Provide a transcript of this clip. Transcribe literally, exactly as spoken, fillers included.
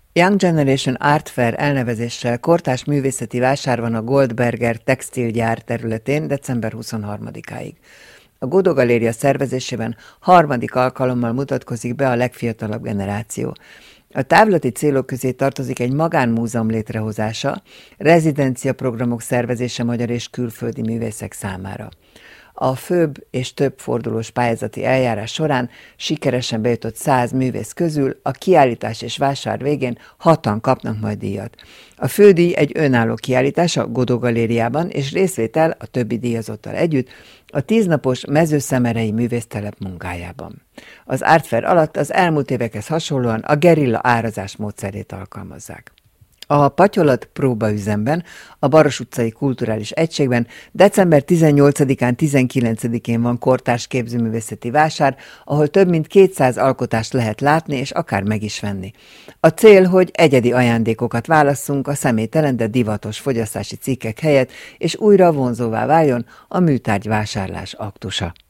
Young Generation Art Fair elnevezéssel kortárs művészeti vásár van a Goldberger textilgyár területén december huszonharmadikáig. A Godó Galéria szervezésében harmadik alkalommal mutatkozik be a legfiatalabb generáció. A távlati célok közé tartozik egy magánmúzeum létrehozása, rezidenciaprogramok szervezése magyar és külföldi művészek számára. A főbb és több fordulós pályázati eljárás során sikeresen bejutott száz művész közül a kiállítás és vásár végén hatan kapnak majd díjat. A fődíj egy önálló kiállítás a Godó Galériában és részvétel a többi díjazottal együtt a tíznapos mezőszemerei művésztelep munkájában. Az Art Fair alatt az elmúlt évekhez hasonlóan a gerilla árazás módszerét alkalmazzák. A Patyolat próbaüzemben, a Baros utcai kulturális egységben december tizennyolcadikán tizenkilencedikén van kortárs képzőművészeti vásár, ahol több mint kétszáz alkotást lehet látni és akár meg is venni. A cél, hogy egyedi ajándékokat válasszunk a személytelen, de divatos fogyasztási cikkek helyett, és újra vonzóvá váljon a műtárgy vásárlás aktusa.